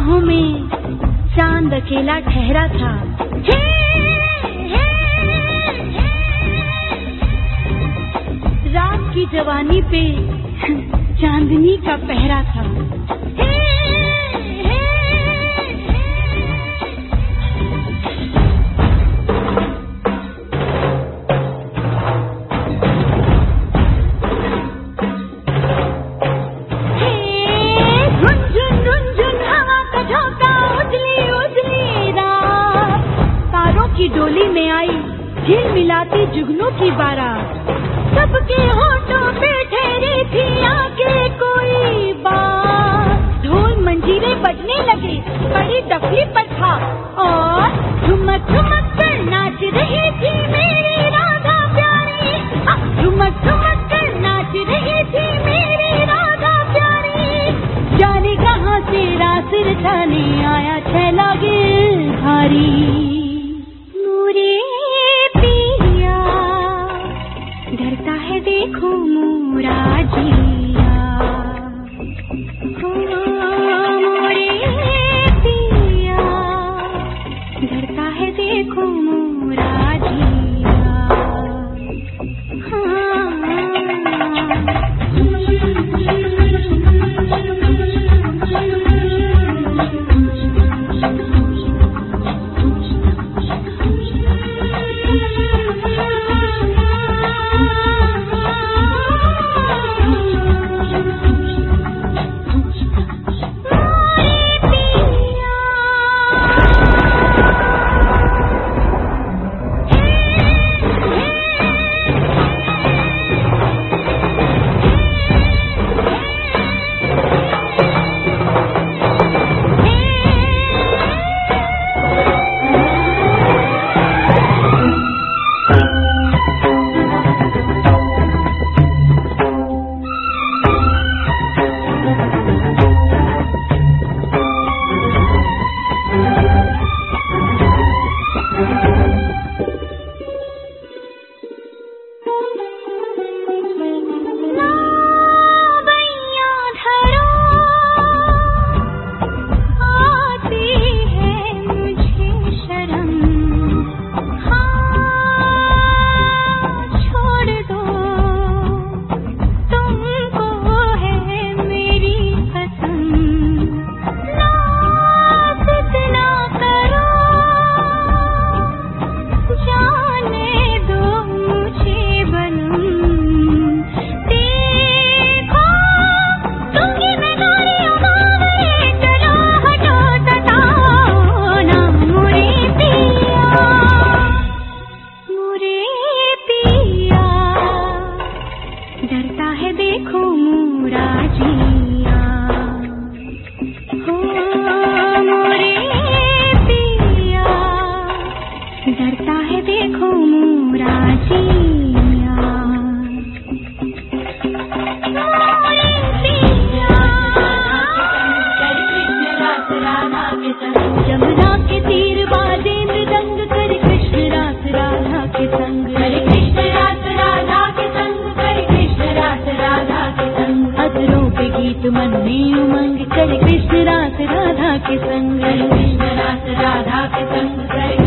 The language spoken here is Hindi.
बाहों में चांद अकेला ठहरा था। रात की जवानी पे चांदनी का पहरा था। डोली में आई झिल मिलाती जुगनू की बारात, सबके होठों पे ठहरी थी आके कोई बात। ढोल मंजीरे बजने लगे, बड़ी डफली पर था और ठुमक ठुमक कर नाच रही थी मेरी राधा प्यारी। ठुमक ठुमक कर नाच रही थी मेरी राधा प्यारी। जाने कहाँ से रास रचाने आया छैला गिरधारी। डरता है देखो मोरा जिया, मोरे पिया। डरता है देखो मोरा जिया। डरता है देखो मोरा जिया, हो मोरे पिया। डरता है देखो मोरा जिया, मोरे पिया। जमुना के तीर बाजे मृदंग कर कृष्ण रास राधा के संग। गीत मन में उमंग करे कृष्ण रास राधा के संग। कृष्ण रास राधा के संग।